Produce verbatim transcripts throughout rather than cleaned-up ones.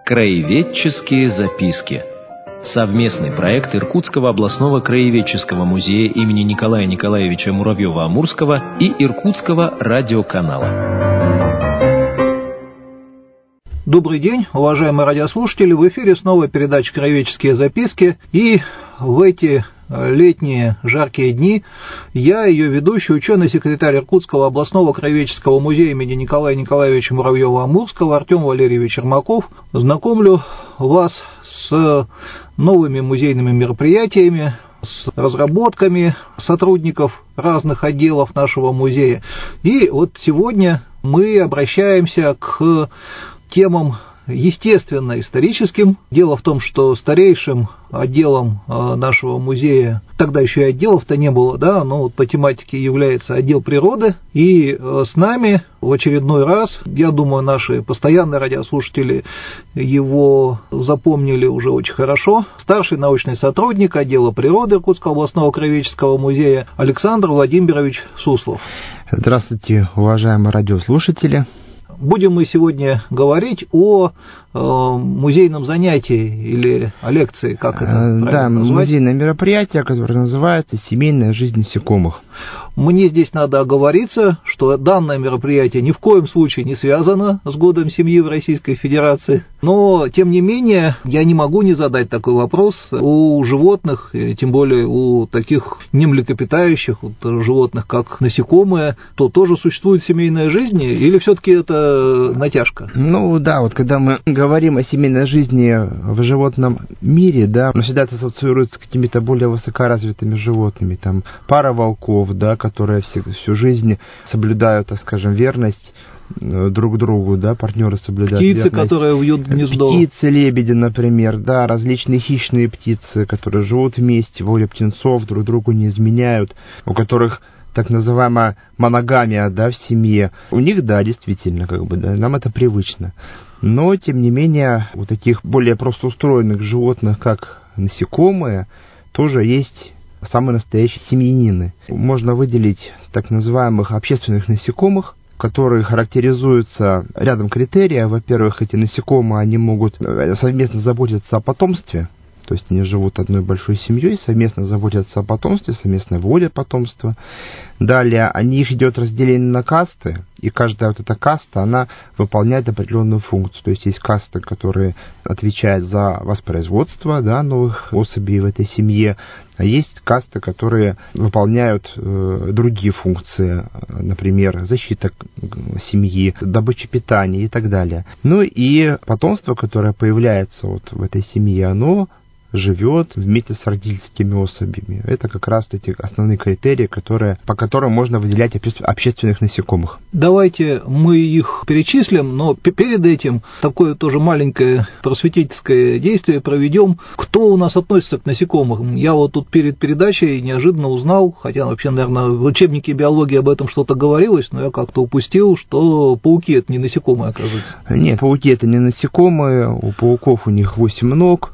Краеведческие записки. Совместный проект Иркутского областного краеведческого музея имени Николая Николаевича Муравьева-Амурского и Иркутского радиоканала. Добрый день, уважаемые радиослушатели. В эфире снова передача «Краеведческие записки». И в эти летние жаркие дни я, ее ведущий, ученый-секретарь Иркутского областного краеведческого музея имени Николая Николаевича Муравьева-Амурского Артем Валерьевич Ермаков знакомлю вас с новыми музейными мероприятиями, с разработками сотрудников разных отделов нашего музея. И вот сегодня мы обращаемся к темам естественно-историческим. Дело в том, что старейшим отделом нашего музея, тогда еще и отделов-то не было, да, но вот по тематике является отдел природы. И с нами в очередной раз, я думаю, наши постоянные радиослушатели его запомнили уже очень хорошо, старший научный сотрудник отдела природы Иркутского областного краеведческого музея Александр Владимирович Суслов. Здравствуйте, уважаемые радиослушатели. Будем мы сегодня говорить о э, музейном занятии или о лекции, как это правильно Да, назвать? Музейное мероприятие, которое называется «Семейная жизнь насекомых». Мне здесь надо оговориться, что данное мероприятие ни в коем случае не связано с годом семьи в Российской Федерации, но, тем не менее, я не могу не задать такой вопрос. У животных, тем более у таких немлекопитающих вот, животных, как насекомые, то тоже существует семейная жизнь, или все-таки это натяжка? Ну да, вот когда мы говорим о семейной жизни в животном мире, да, но всегда это ассоциируется с какими-то более высокоразвитыми животными, там пара волков, да, которые всю, всю жизнь соблюдают, так скажем, верность друг другу, да, партнеры соблюдают птицы, верность. которые вьют гнездо. Птицы, лебеди, например, да, различные хищные птицы, которые живут вместе, воля птенцов, друг другу не изменяют, у которых так называемая моногамия, да, в семье. У них, да, действительно, как бы, да, нам это привычно. Но, тем не менее, у таких более просто устроенных животных, как насекомые, тоже есть самые настоящие семьянины. Можно выделить так называемых общественных насекомых, которые характеризуются рядом критериев. Во-первых, эти насекомые, они могут совместно заботиться о потомстве, то есть они живут одной большой семьей, совместно заботятся о потомстве, совместно выводят потомство. Далее, о них идет разделение на касты, и каждая вот эта каста, она выполняет определенную функцию. То есть есть касты, которые отвечают за воспроизводство, да, новых особей в этой семье, а есть касты, которые выполняют э, другие функции, например, защита семьи, добыча питания и так далее. Ну и потомство, которое появляется вот в этой семье, оно живет вместе с родительскими особями. Это как раз эти основные критерии, которые, по которым можно выделять общественных насекомых. Давайте мы их перечислим, но перед этим такое тоже маленькое просветительское действие проведем. Кто у нас относится к насекомым? Я вот тут перед передачей неожиданно узнал, хотя вообще, наверное, в учебнике биологии об этом что-то говорилось, но я как-то упустил, что пауки – это не насекомые, оказывается. Нет, пауки – это не насекомые, у пауков у них восемь ног.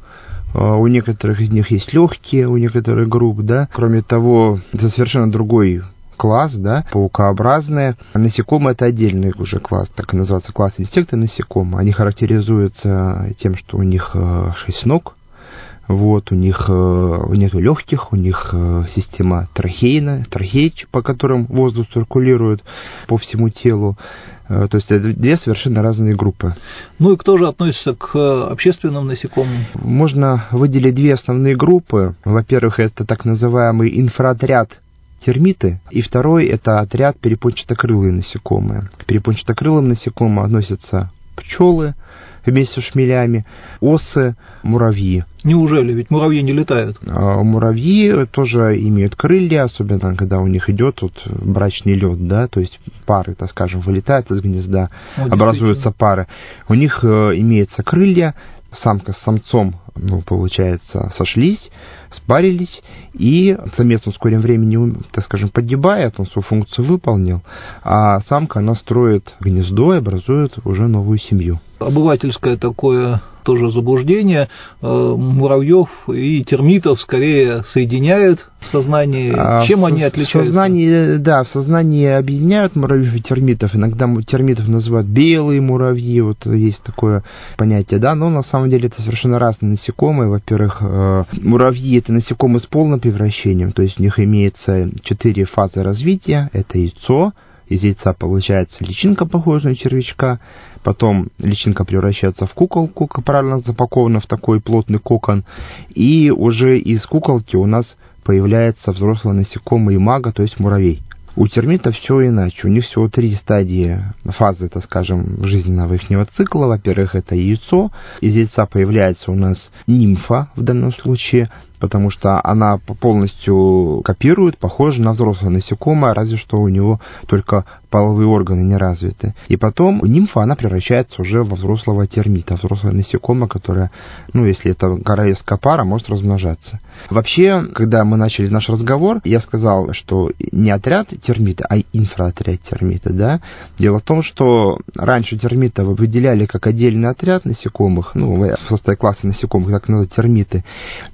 У некоторых из них есть легкие, у некоторых групп, да. Кроме того, это совершенно другой класс, да, паукообразные. Насекомые – это отдельный уже класс, так и называется класс инсекты насекомые. Они характеризуются тем, что у них шесть ног, вот, у них нет легких, у них система трахейная, трахеи, по которым воздух циркулирует по всему телу. То есть это две совершенно разные группы. Ну и кто же относится к общественным насекомым? Можно выделить две основные группы. Во-первых, это так называемый инфраотряд термиты, и второй – это отряд перепончатокрылые насекомые. К перепончатокрылым насекомым относятся пчелы вместе с шмелями, осы, муравьи. Неужели? Ведь муравьи не летают. А муравьи тоже имеют крылья, особенно когда у них идет вот брачный лед, да, то есть пары, так скажем, вылетают из гнезда, О, образуются пары. У них имеются крылья, самка с самцом, ну, получается, сошлись, спарились, и самец в скором времени, так скажем, погибает, он свою функцию выполнил, а самка, она строит гнездо и образует уже новую семью. Обыватель любительское такое тоже заблуждение. Муравьев и термитов скорее соединяют в сознании. А Чем в они отличаются? В сознании, да, в сознании объединяют муравьев и термитов. Иногда термитов называют белые муравьи, вот есть такое понятие, да, но на самом деле это совершенно разные насекомые. Во-первых, муравьи — это насекомые с полным превращением, то есть у них имеется четыре фазы развития. Это яйцо, из яйца получается личинка, похожая на червячка, потом личинка превращается в куколку, правильно запакована в такой плотный кокон, и уже из куколки у нас появляется взрослое насекомое имаго, то есть муравей. У термитов все иначе. У них всего три стадии, фазы, так скажем, жизненного ихнего цикла. Во-первых, это яйцо. Из яйца появляется у нас нимфа в данном случае, потому что она полностью копирует, похожа на взрослое насекомое, разве что у него только половые органы не развиты. И потом нимфа, она превращается уже во взрослого термита, взрослое насекомое, которое, ну, если это королевская пара, может размножаться. Вообще, когда мы начали наш разговор, я сказал, что не отряд термита, а инфроотряд термита, да. Дело в том, что раньше термита выделяли как отдельный отряд насекомых, ну, в составе класса насекомых, так называют термиты,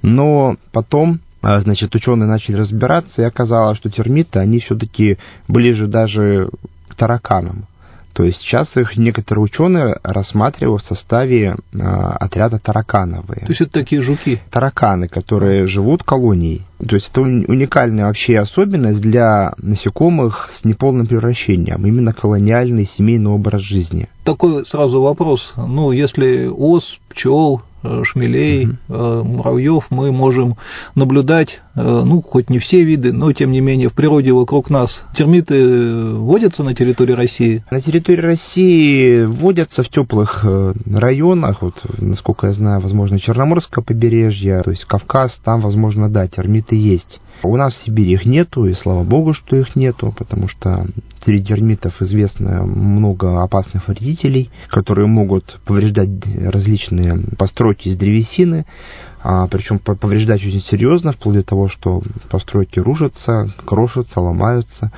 но потом, значит, ученые начали разбираться, и оказалось, что термиты, они все-таки ближе даже к тараканам. То есть сейчас их некоторые ученые рассматривают в составе э, отряда таракановые. То есть это такие жуки? Тараканы, которые живут колонией. То есть это уникальная вообще особенность для насекомых с неполным превращением, именно колониальный семейный образ жизни. Такой сразу вопрос. Ну, если ос, пчел, шмелей, uh-huh. муравьев мы можем наблюдать, ну, хоть не все виды, но, тем не менее, в природе вокруг нас. Термиты водятся на территории России? На территории России водятся в теплых районах, вот, насколько я знаю, возможно, Черноморское побережье, то есть Кавказ, там, возможно, да, термиты есть. У нас в Сибири их нету, и слава богу, что их нету, потому что среди термитов известно много опасных вредителей, которые могут повреждать различные постройки из древесины, а, причем повреждать очень серьезно, вплоть до того, что постройки рушатся, крошатся, ломаются.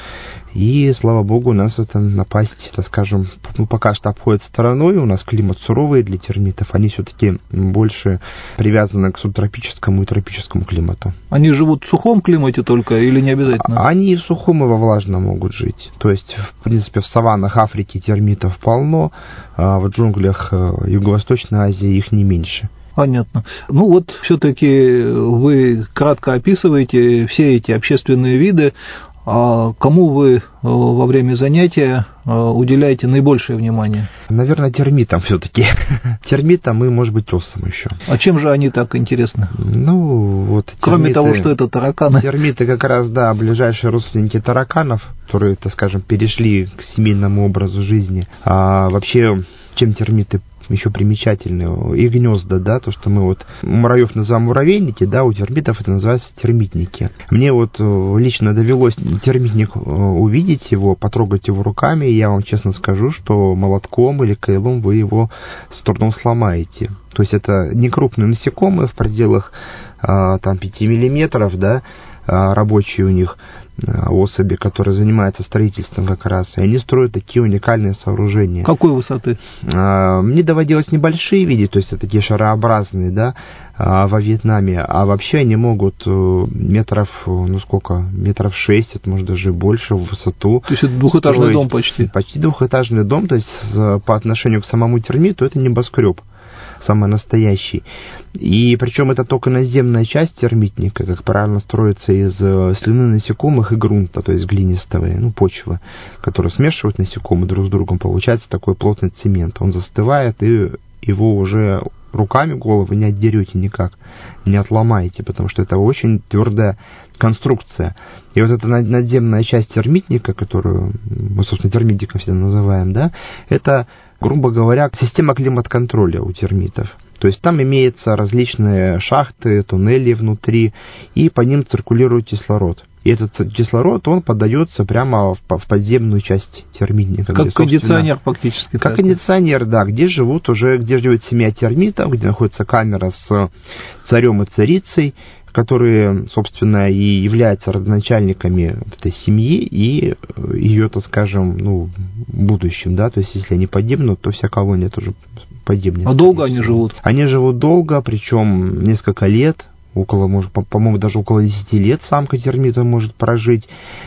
И, слава богу, у нас эта напасть, так скажем, ну, пока что обходит стороной. У нас климат суровый для термитов, они все-таки больше привязаны к субтропическому и тропическому климату. Они живут в сухом климате только или не обязательно? Они и в сухом, и во влажном могут жить. То есть, в принципе, в саваннах Африки термитов полно, а в джунглях Юго-Восточной Азии их не меньше. Понятно. Ну вот, все-таки вы кратко описываете все эти общественные виды. А кому вы во время занятия уделяете наибольшее внимание? Наверное, термитам все-таки. Термитам и, может быть, осам еще. А чем же они так интересны? Ну, вот термиты, кроме того, что это тараканы. Термиты как раз, да, ближайшие родственники тараканов, которые, так скажем, перешли к семейному образу жизни. А вообще, чем термиты еще примечательные, и гнезда, да, то, что мы вот муравьев называем муравейники, да, у термитов это называется термитники. Мне вот лично довелось термитник увидеть его, потрогать его руками, и я вам честно скажу, что молотком или кайлом вы его с трудом сломаете. То есть это не крупные насекомые в пределах там пяти миллиметров, да, рабочие у них особи, которые занимаются строительством как раз, и они строят такие уникальные сооружения. Какой высоты? Мне доводилось небольшие видеть, то есть это такие шарообразные, да, во Вьетнаме, а вообще они могут метров, ну сколько, метров шесть, это может даже больше в высоту. То есть это двухэтажный строить. Дом почти? Почти двухэтажный дом, то есть по отношению к самому термиту это небоскреб. Самый настоящий. И причем это только наземная часть термитника, как правильно, строится из слюны насекомых и грунта, то есть глинистого, ну, почвы, которые смешивают насекомые друг с другом, получается такой плотный цемент. Он застывает, и его уже руками головы не отдерете никак, не отломаете, потому что это очень твердая конструкция. И вот эта надземная часть термитника, которую мы, собственно, термитником всегда называем, да, это, грубо говоря, система климат-контроля у термитов. То есть там имеются различные шахты, туннели внутри, и по ним циркулирует кислород. И этот кислород, он подается прямо в, в подземную часть термитника. Как кондиционер фактически. Как кондиционер, да, где живут уже, где живет семья термитов, где находится камера с царем и царицей, которые, собственно, и являются родоначальниками этой семьи и ее, так скажем, ну, будущим, да, то есть если они погибнут, то вся колония тоже погибнет. А долго они живут? Они живут долго, причем несколько лет. Около, может, по-моему, даже около десяти лет самка термита может прожить.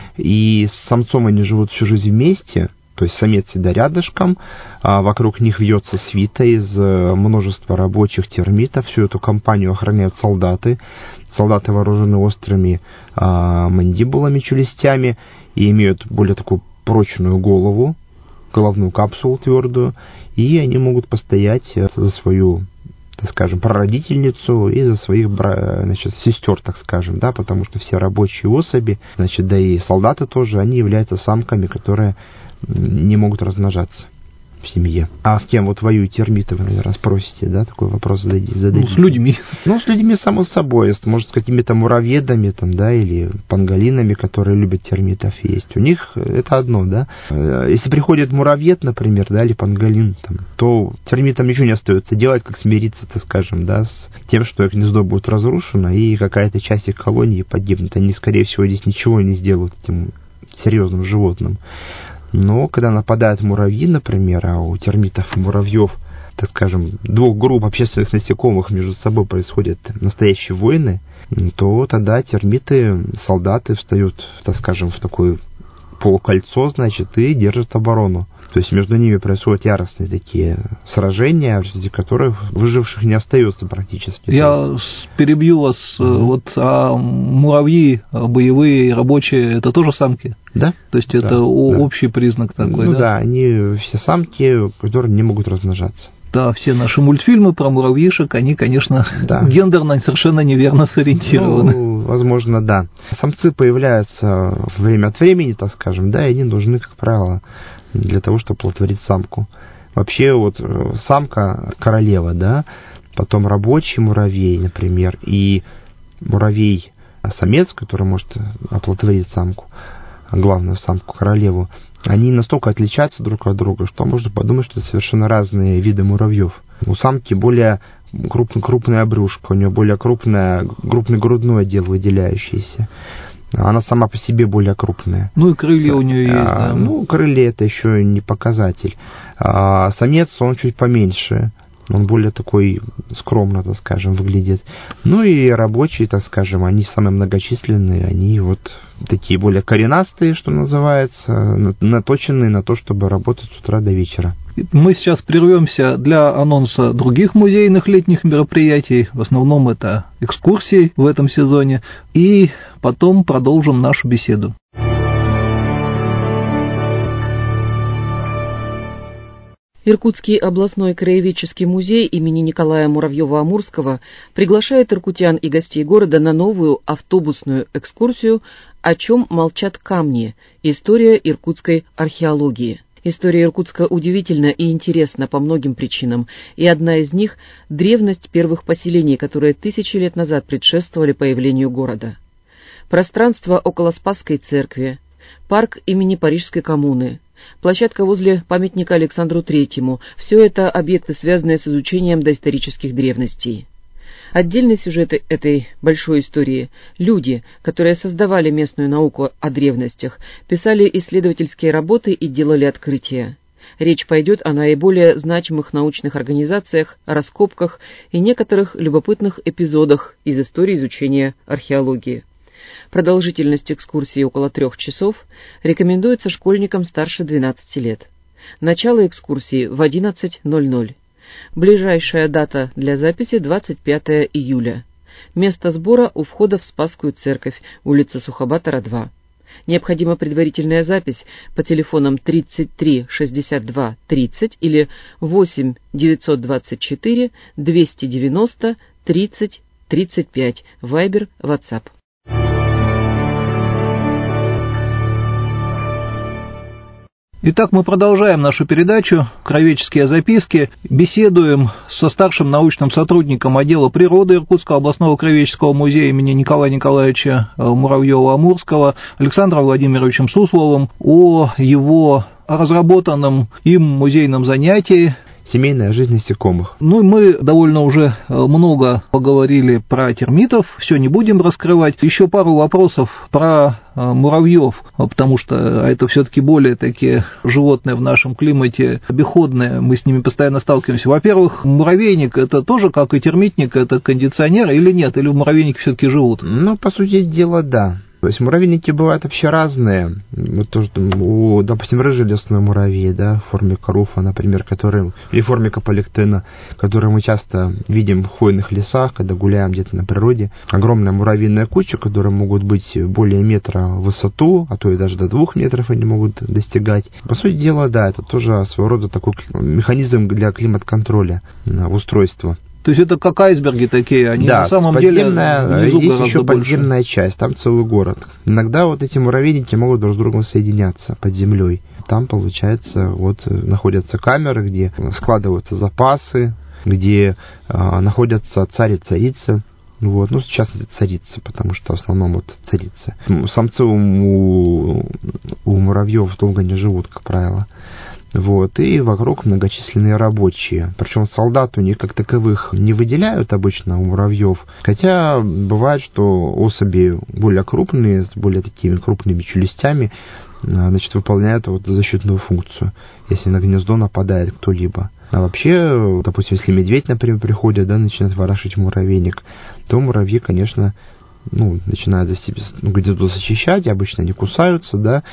И с самцом они живут всю жизнь вместе, то есть самец всегда рядышком, а вокруг них вьется свита из множества рабочих термитов. Всю эту компанию охраняют солдаты. Солдаты вооружены острыми а, мандибулами, челюстями и имеют более такую прочную голову, головную капсулу твердую, и они могут постоять за свою, так скажем, прародительницу и за своих, значит, сестер, так скажем, да, потому что все рабочие особи, значит, да и солдаты тоже, они являются самками, которые не могут размножаться в семье. А с кем вот воюют термиты, вы, наверное, спросите, да, такой вопрос зададите. Ну, с людьми. Ну, с людьми, само собой, может, с какими-то муравьедами, там, да, или панголинами, которые любят термитов есть. У них это одно, да. Если приходит муравьед, например, да, или панголин, там, то термитам ничего не остается делать, как смириться, так скажем, да, с тем, что их гнездо будет разрушено, и какая-то часть их колонии погибнет. Они, скорее всего, здесь ничего не сделают этим серьезным животным. Но когда нападают муравьи, например, а у термитов и муравьев, так скажем, двух групп общественных насекомых между собой происходят настоящие войны, то тогда термиты, солдаты встают, так скажем, в такое полукольцо, значит, и держат оборону. То есть между ними происходят яростные такие сражения, среди которых выживших не остается практически. Я перебью вас. Mm-hmm. Вот, а муравьи боевые, рабочие, это тоже самки? Да. То есть да, это да. общий признак такой, ну, да? Ну да, они все самки, которые не могут размножаться. Да, все наши мультфильмы про муравьишек, они, конечно, да. гендерно совершенно неверно сориентированы. Ну, возможно, да. Самцы появляются время от времени, так скажем, да, и они нужны, как правило, для того, чтобы оплодотворить самку. Вообще, вот самка королева, да, потом рабочий муравей, например, и муравей-самец, который может оплодотворить самку, главную самку, королеву, они настолько отличаются друг от друга, что можно подумать, что это совершенно разные виды муравьев. У самки более крупный, крупная брюшко, у нее более крупная, крупный грудной отдел выделяющийся. Она сама по себе более крупная. Ну и крылья у нее есть, а, да. Ну, крылья это еще не показатель. А самец, он чуть поменьше. Он более такой скромно, так скажем, выглядит. Ну и рабочие, так скажем, они самые многочисленные, они вот такие более коренастые, что называется, наточенные на то, чтобы работать с утра до вечера. Мы сейчас прервемся для анонса других музейных летних мероприятий. В основном это экскурсии в этом сезоне. И потом продолжим нашу беседу. Иркутский областной краеведческий музей имени Николая Муравьева-Амурского приглашает иркутян и гостей города на новую автобусную экскурсию «О чем молчат камни. История иркутской археологии». История Иркутска удивительна и интересна по многим причинам, и одна из них – древность первых поселений, которые тысячи лет назад предшествовали появлению города. Пространство около Спасской церкви, парк имени Парижской коммуны, площадка возле памятника Александру Третьему – все это объекты, связанные с изучением доисторических древностей. Отдельный сюжет этой большой истории – люди, которые создавали местную науку о древностях, писали исследовательские работы и делали открытия. Речь пойдет о наиболее значимых научных организациях, раскопках и некоторых любопытных эпизодах из истории изучения археологии. Продолжительность экскурсии около трех часов, рекомендуется школьникам старше двенадцати лет. Начало экскурсии в одиннадцать ноль ноль. Ближайшая дата для записи двадцать пятого июля. Место сбора у входа в Спасскую церковь, улица Сухобатора, два. Необходима предварительная запись по телефонам тридцать три шестьдесят два тридцать или восемь девятьсот двадцать четыре двести девяносто тридцать тридцать пять, Вайбер, Итак, мы продолжаем нашу передачу «Краеведческие записки». Беседуем со старшим научным сотрудником отдела природы Иркутского областного краеведческого музея имени Николая Николаевича Муравьева-Амурского Александром Владимировичем Сусловым о его разработанном им музейном занятии «Семейная жизнь насекомых». Ну, мы довольно уже много поговорили про термитов, все не будем раскрывать. Еще пару вопросов про муравьев, потому что это все-таки более такие животные в нашем климате обиходные, мы с ними постоянно сталкиваемся. Во-первых, муравейник это тоже, как и термитник, это кондиционер или нет, или муравейники все-таки живут? Ну, по сути дела, да. То есть муравейники бывают вообще разные. Вот тоже, у, допустим, рыжий лесной муравей, да, в форме коруфа, например, который, или в форме каполиктена, который мы часто видим в хвойных лесах, когда гуляем где-то на природе. Огромная муравьиная куча, которые могут быть более метра в высоту, а то и даже до двух метров они могут достигать. По сути дела, да, это тоже своего рода такой механизм для климат-контроля устройства. То есть это как айсберги такие, они да, на самом деле внизу есть еще больше. Подземная часть, там целый город. Иногда вот эти муравейники могут друг с другом соединяться под землей. Там, получается, вот находятся камеры, где складываются запасы, где э, находятся царь и царица. Вот, ну, сейчас это царица, потому что в основном вот царица. Самцы у, у муравьев долго не живут, как правило. Вот, и вокруг многочисленные рабочие. Причем солдат у них как таковых не выделяют обычно у муравьев. Хотя бывает, что особи более крупные, с более такими крупными челюстями, значит, выполняют вот защитную функцию, если на гнездо нападает кто-либо. А вообще, допустим, если медведь, например, приходит, да, начинает ворошить муравейник, то муравьи, конечно, ну, начинают за себя ну, гнездо защищать, обычно они кусаются, да,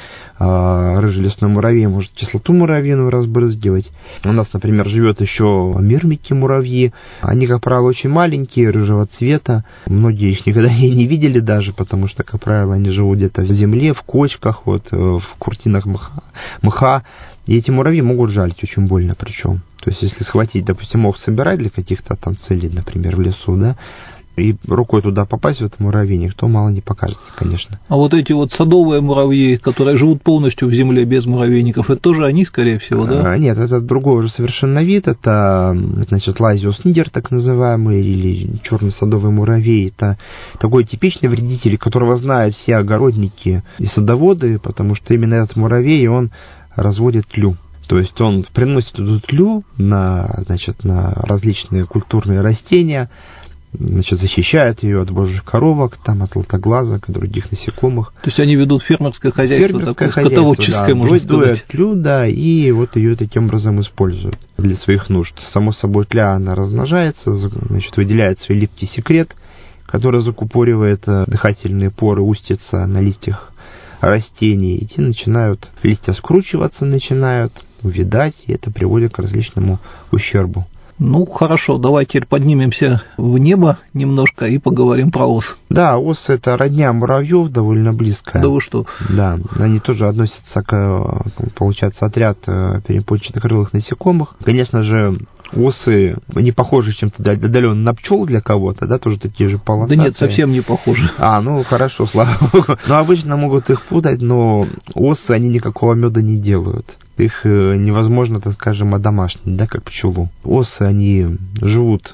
а рыжий лесной муравей может кислоту муравьиную разбрызгивать. У нас, например, живет еще мирмики-муравьи, они, как правило, очень маленькие, рыжего цвета, многие их никогда и не видели даже, потому что, как правило, они живут где-то в земле, в кочках, вот, в куртинах мха, мха, и эти муравьи могут жалить очень больно причем. То есть, если схватить, допустим, мох собирать для каких-то там целей, например, в лесу, да, и рукой туда попасть, в этот муравейник, то мало не покажется, конечно. А вот эти вот садовые муравьи, которые живут полностью в земле без муравейников, это тоже они, скорее всего, да? А, нет, это другой уже совершенно вид. Это, значит, лазиус нидер, так называемый, или черный садовый муравей. Это такой типичный вредитель, которого знают все огородники и садоводы, потому что именно этот муравей, он разводит тлю. То есть он приносит эту тлю на, значит, на различные культурные растения, значит, защищает ее от божьих коровок, там, от златоглазок и других насекомых. То есть они ведут фермерское хозяйство, фермерское такое хозяйство, скотоводческое, да, можно сказать. дует тлю, да, и вот ее таким образом используют для своих нужд. Само собой, тля, она размножается, значит, выделяет свой липкий секрет, который закупоривает дыхательные поры, устица на листьях растений, и те начинают, листья скручиваться начинают, увядать, и это приводит к различному ущербу. Ну, хорошо, давайте теперь поднимемся в небо немножко и поговорим про ос. Да, осы — это родня муравьев, довольно близкая. Да вы что? Да, они тоже относятся к, получается, отряд перепончатокрылых насекомых. Конечно же, осы не похожи чем-то отдаленно на пчел для кого-то, да, тоже такие же полосатые. Да нет, совсем не похожи. А, ну хорошо, слава богу. Но обычно могут их путать, но осы, они никакого меда не делают. Их невозможно, так скажем, одомашнить, да, как пчелу. Осы, они живут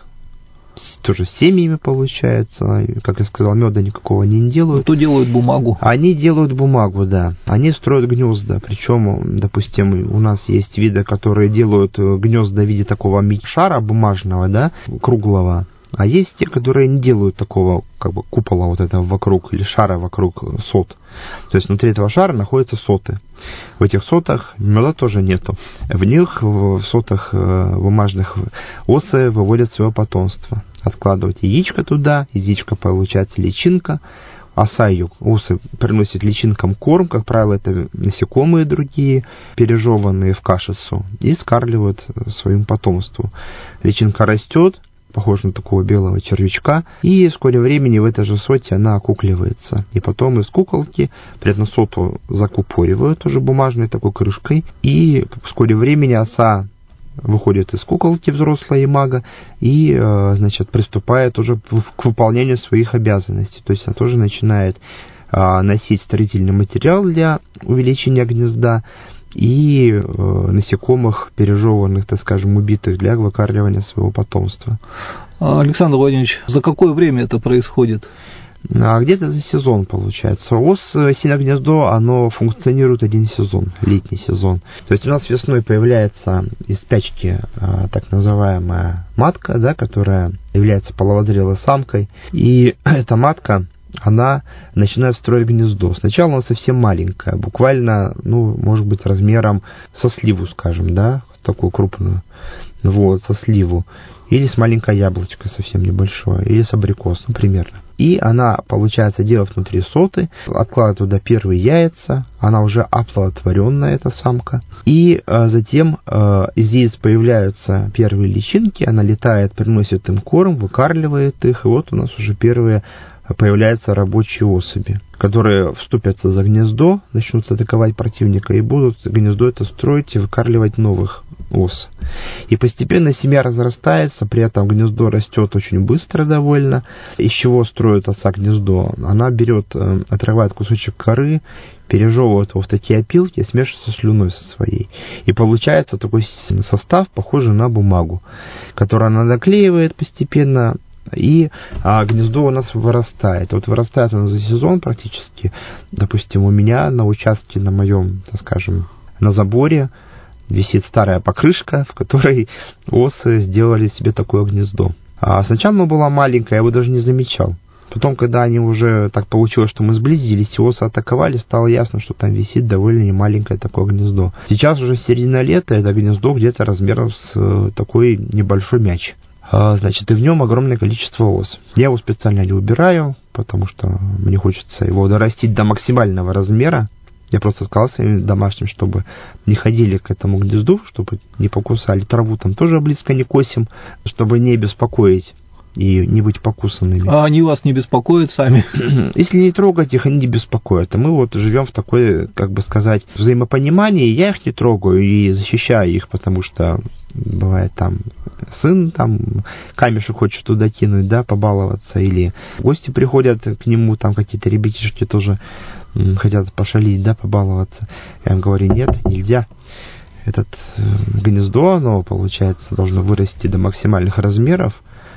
тоже с семьями, получается. Как я сказал, меда никакого они не делают. То делают бумагу. Они делают бумагу, да. Они строят гнезда. Причем, допустим, у нас есть виды, которые делают гнезда в виде такого шара бумажного, да, круглого. А есть те, которые не делают такого, как бы, купола вот этого вокруг, или шара вокруг сот. То есть внутри этого шара находятся соты. В этих сотах меда тоже нету. В них, в сотах бумажных, осы выводят свое потомство. Откладывают яичко туда, из яичка получается личинка. Оса ее, осы приносят личинкам корм, как правило, это насекомые другие, пережеванные в кашицу, и скармливают своему потомству. Личинка растет, похож на такого белого червячка, и в скором времени в этой же соте она окукливается. И потом из куколки, при этом соту закупоривают уже бумажной такой крышкой, и в скором времени оса выходит из куколки, взрослая имага, и, значит, приступает уже к выполнению своих обязанностей. То есть она тоже начинает носить строительный материал для увеличения гнезда, и э, насекомых, пережеванных, так скажем, убитых для выкармливания своего потомства. Александр Владимирович, за какое время это происходит? А где-то за сезон получается. Ос синогнездо, оно функционирует один сезон, летний сезон. То есть у нас весной появляется из спячки а, так называемая матка, да, которая является половозрелой самкой. И эта матка, она начинает строить гнездо. Сначала она совсем маленькая, буквально, ну, может быть, размером со сливу, скажем, да, такую крупную, вот, со сливу. Или с маленькой яблочкой совсем небольшое, или с абрикос, ну, примерно. И она, получается, делает внутри соты, откладывает туда первые яйца, она уже оплодотворенная, эта самка. И а, затем а, из яиц появляются первые личинки, она летает, приносит им корм, выкармливает их, и вот у нас уже первые появляются рабочие особи, которые вступятся за гнездо, начнут атаковать противника и будут гнездо это строить и выкармливать новых ос. И постепенно семья разрастается, при этом гнездо растет очень быстро довольно. Из чего строит оса гнездо? Она берет, отрывает кусочек коры, пережевывает его в такие опилки и смешивает со слюной со своей. И получается такой состав, похожий на бумагу, которую она наклеивает постепенно, и а, гнездо у нас вырастает. Вот вырастает оно за сезон практически. Допустим, у меня на участке, на моем, так скажем, на заборе висит старая покрышка, в которой осы сделали себе такое гнездо. А сначала оно было маленькое, я его даже не замечал. Потом, когда они уже так получилось, что мы сблизились, и осы атаковали, стало ясно, что там висит довольно немаленькое такое гнездо. Сейчас уже середина лета, это гнездо где-то размером с такой небольшой мяч. Значит, и в нем огромное количество ос. Я его специально не убираю, потому что мне хочется его дорастить до максимального размера. Я просто сказал своим домашним, чтобы не ходили к этому гнезду, чтобы не покусали. Траву там тоже близко не косим, чтобы не беспокоить и не быть покусанными. А они вас не беспокоят сами? Если не трогать их, они не беспокоят. А мы вот живем в такой, как бы сказать, взаимопонимании. Я их не трогаю и защищаю их, потому что бывает там сын там камешек хочет туда кинуть, да, побаловаться, или гости приходят к нему, там какие-то ребятишки тоже хотят пошалить, да, побаловаться. Я им говорю, нет, нельзя. Этот гнездо, оно, получается, должно вырасти до максимальных размеров.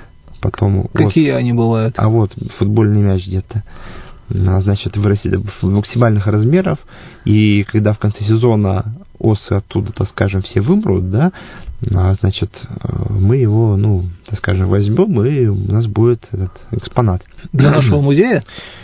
Потом Какие вот, они бывают? А вот футбольный мяч где-то. Значит, вырастет до максимальных размеров. И когда в конце сезона осы оттуда, так скажем, все вымрут, да, значит, мы его, ну, так скажем, возьмем, и у нас будет этот экспонат. Для нашего музея?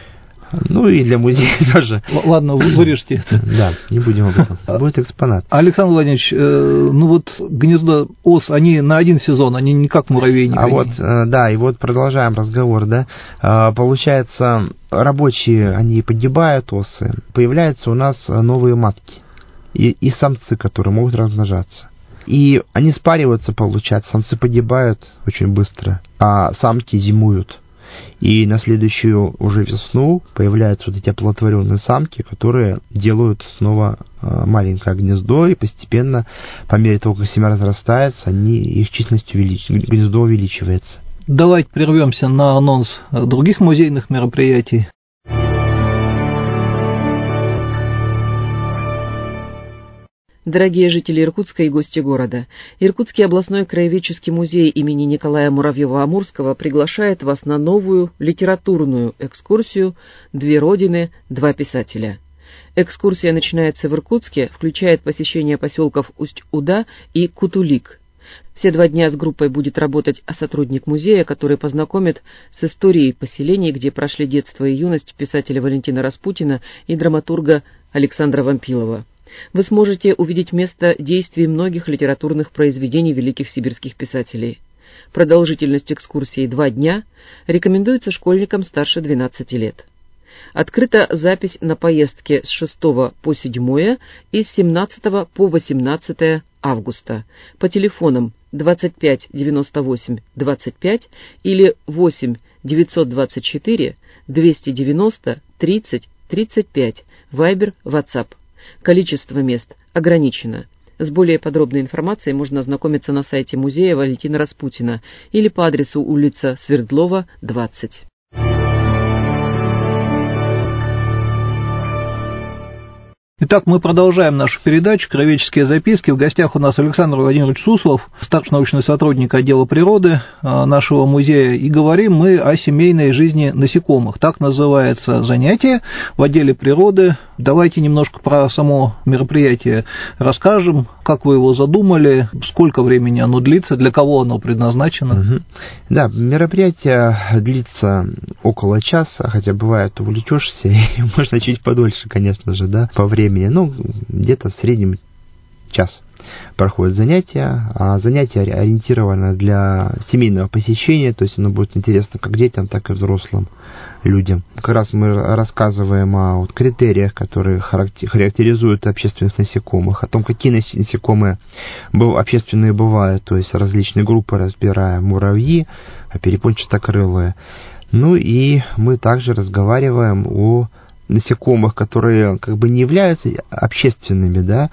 Ну и для музея тоже. Л- ладно, вы вырежьте это. Да, не будем об этом. Будет экспонат. Александр Владимирович, э, ну вот гнездо ос, они на один сезон, они не как муравейник. А они... вот, э, да, и вот продолжаем разговор, да. Э, получается, рабочие, они погибают, осы, появляются у нас новые матки и, и самцы, которые могут размножаться. И они спариваются, получается, самцы погибают очень быстро, а самки зимуют. И на следующую уже весну появляются вот эти оплодотворенные самки, которые делают снова маленькое гнездо, и постепенно, по мере того, как семья разрастается, они, их численность увеличивается, гнездо увеличивается. Давайте прервемся на анонс других музейных мероприятий. Дорогие жители Иркутска и гости города, Иркутский областной краеведческий музей имени Николая Муравьева-Амурского приглашает вас на новую литературную экскурсию «Две родины, два писателя». Экскурсия начинается в Иркутске, включает посещение поселков Усть-Уда и Кутулик. Все два дня с группой будет работать сотрудник музея, который познакомит с историей поселений, где прошли детство и юность писателя Валентина Распутина и драматурга Александра Вампилова. Вы сможете увидеть место действий многих литературных произведений великих сибирских писателей. Продолжительность экскурсии два дня, рекомендуется школьникам старше двенадцати лет. Открыта запись на поездки с шестого по седьмое и с семнадцатого по восемнадцатое августа по телефонам двадцать пять девяносто восемь двадцать пять или восемь девятьсот двадцать четыре двести девяносто тридцать тридцать пять, Вайбер, WhatsApp. Количество мест ограничено. С более подробной информацией можно ознакомиться на сайте музея Валентина Распутина или по адресу улица Свердлова, двадцать. Итак, мы продолжаем нашу передачу «Краеведческие записки». В гостях у нас Александр Владимирович Суслов, старший научный сотрудник отдела природы нашего музея. И говорим мы о семейной жизни насекомых. Так называется занятие в отделе природы. Давайте немножко про само мероприятие расскажем. Как вы его задумали, сколько времени оно длится, для кого оно предназначено? Угу. Да, мероприятие длится около часа, хотя бывает увлечешься, и можно чуть подольше, конечно же, да, по времени. Ну, где-то в среднем час проходят занятия, а занятия ориентированы для семейного посещения, то есть оно будет интересно как детям, так и взрослым людям. Как раз мы рассказываем о вот критериях, которые характеризуют общественных насекомых, о том, какие насекомые общественные бывают, то есть различные группы разбираем, муравьи, перепончатокрылые. Ну и мы также разговариваем о насекомых, которые как бы не являются общественными, да,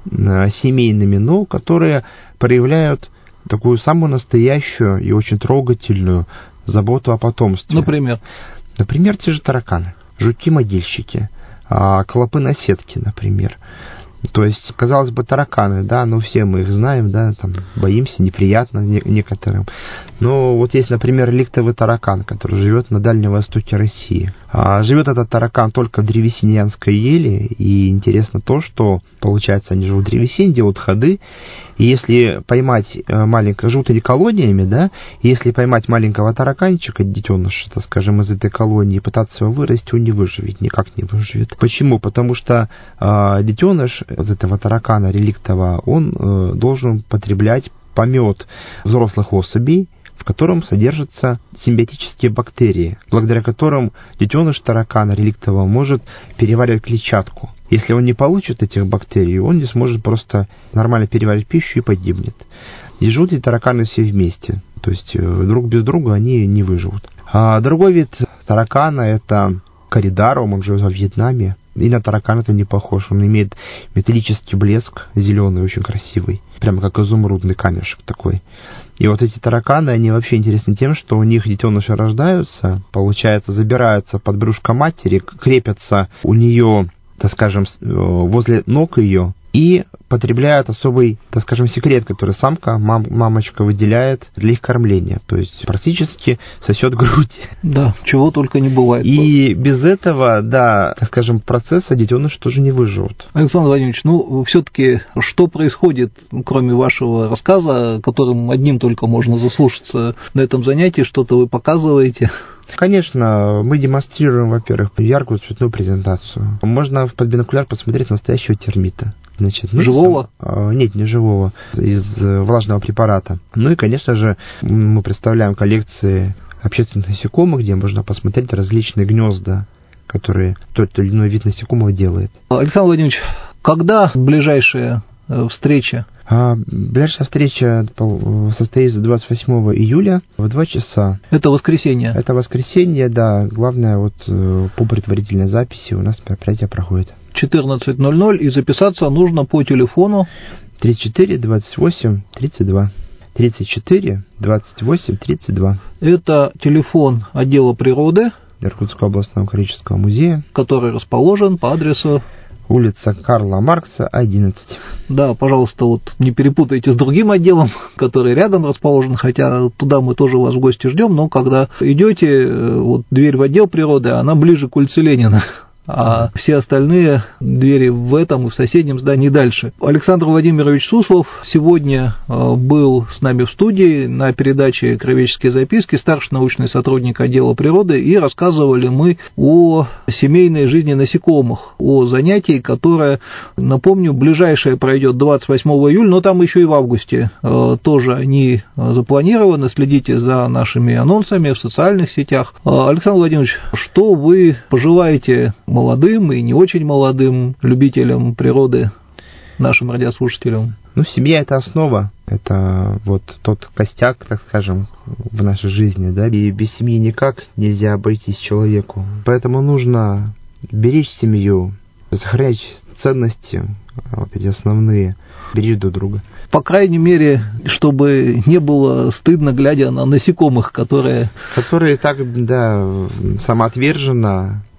семейными, но которые проявляют такую самую настоящую и очень трогательную заботу о потомстве. Например? Например, те же тараканы, жуки-могильщики, клопы-наседки, например. То есть, казалось бы, тараканы, да, ну все мы их знаем, да, там, боимся, неприятно некоторым. Но вот есть, например, ликтовый таракан, который живет на Дальнем Востоке России. А живет этот таракан только в древесинянской ели, и интересно то, что, получается, они живут в древесине, делают ходы, и если поймать маленького, живут они колониями, да, и если поймать маленького тараканчика, детеныша, так скажем, из этой колонии, и пытаться его вырасти, он не выживет, никак не выживет. Почему? Потому что э, детеныш вот этого таракана реликтового, он э, должен потреблять помет взрослых особей, в котором содержатся симбиотические бактерии, благодаря которым детеныш таракана реликтового может переваривать клетчатку. Если он не получит этих бактерий, он не сможет просто нормально переварить пищу и погибнет. И живут эти тараканы все вместе, то есть друг без друга они не выживут. А другой вид таракана — это коридорум, он живет во Вьетнаме. И на таракан это не похож. Он имеет металлический блеск, зеленый, очень красивый. Прямо как изумрудный камешек такой. И вот эти тараканы, они вообще интересны тем, что у них детеныши рождаются, получается, забираются под брюшко матери, крепятся у нее, так скажем, возле ног ее, и потребляют особый, так скажем, секрет, который самка, мам, мамочка выделяет для их кормления. То есть практически сосет грудь. Да, чего только не бывает. И без этого, да, так скажем, процесса детеныши тоже не выживут. Александр Владимирович, ну, все-таки что происходит, кроме вашего рассказа, которым одним только можно заслушаться на этом занятии, что-то вы показываете? Конечно, мы демонстрируем, во-первых, яркую цветную презентацию. Можно под бинокуляр посмотреть настоящего термита. Значит, ну, живого? Сам, нет, не живого, из влажного препарата. Ну и, конечно же, мы представляем коллекции общественных насекомых, где можно посмотреть различные гнезда, которые тот или иной вид насекомых делает. Александр Владимирович, когда ближайшая встреча? А ближайшая встреча состоится двадцать восьмого июля в два часа. Это воскресенье? Это воскресенье, да. Главное, вот по предварительной записи у нас мероприятие проходит. четырнадцать ноль ноль, и записаться нужно по телефону тридцать четыре двадцать восемь тридцать два. тридцать четыре двадцать восемь тридцать два. Это телефон отдела природы Иркутского областного экологического музея, который расположен по адресу улица Карла Маркса, одиннадцать. Да, пожалуйста, вот не перепутайте с другим отделом, который рядом расположен, хотя туда мы тоже вас в гости ждем, но когда идете, вот дверь в отдел природы, она ближе к улице Ленина. А все остальные двери в этом и в соседнем здании дальше. Александр Владимирович Суслов сегодня был с нами в студии на передаче «Краеведческие записки», старший научный сотрудник отдела природы, и рассказывали мы о семейной жизни насекомых, о занятии, которое, напомню, ближайшее пройдет двадцать восьмого июля, но там еще и в августе тоже они запланированы. Следите за нашими анонсами в социальных сетях. Александр Владимирович, что вы пожелаете молодым и не очень молодым любителям природы, нашим радиослушателям? Ну, семья — это основа, это вот тот костяк, так скажем, в нашей жизни, да, и без семьи никак нельзя обойтись человеку. Поэтому нужно беречь семью, сохранять ценности, вот эти основные, беречь друг друга. По крайней мере, чтобы не было стыдно, глядя на насекомых, которые... Которые так, да, самоотверженно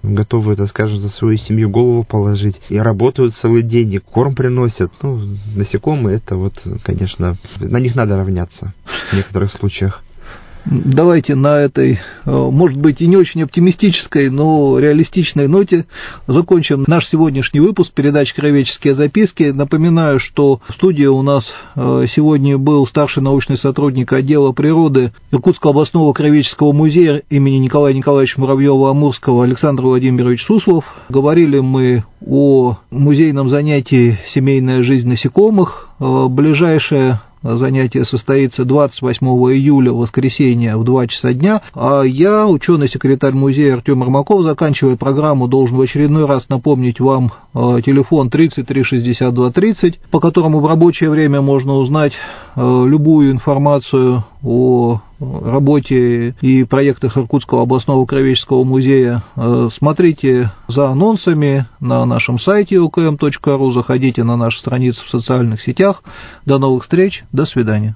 готовы, так скажем, за свою семью голову положить, и работают целый день, и корм приносят. Ну, насекомые, это вот, конечно, на них надо равняться в некоторых случаях. Давайте на этой, может быть, и не очень оптимистической, но реалистичной ноте закончим наш сегодняшний выпуск передачи «Краеведческие записки». Напоминаю, что в студии у нас сегодня был старший научный сотрудник отдела природы Иркутского областного краеведческого музея имени Николая Николаевича Муравьева-Амурского Александр Владимирович Суслов. Говорили мы о музейном занятии «Семейная жизнь насекомых». Ближайшее занятие состоится двадцать восьмого июля, воскресенье, в два часа дня. А я, ученый-секретарь музея Артем Ермаков, заканчивая программу, должен в очередной раз напомнить вам телефон тридцать три шестьдесят два тридцать, по которому в рабочее время можно узнать любую информацию о работе и проектах Иркутского областного краеведческого музея. Смотрите за анонсами на нашем сайте о ка эм точка ру, заходите на наши страницы в социальных сетях. До новых встреч, до свидания.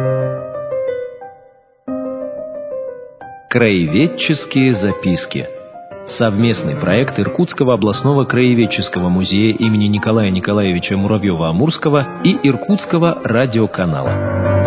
Краеведческие записки. Совместный проект Иркутского областного краеведческого музея имени Николая Николаевича Муравьева-Амурского и Иркутского радиоканала.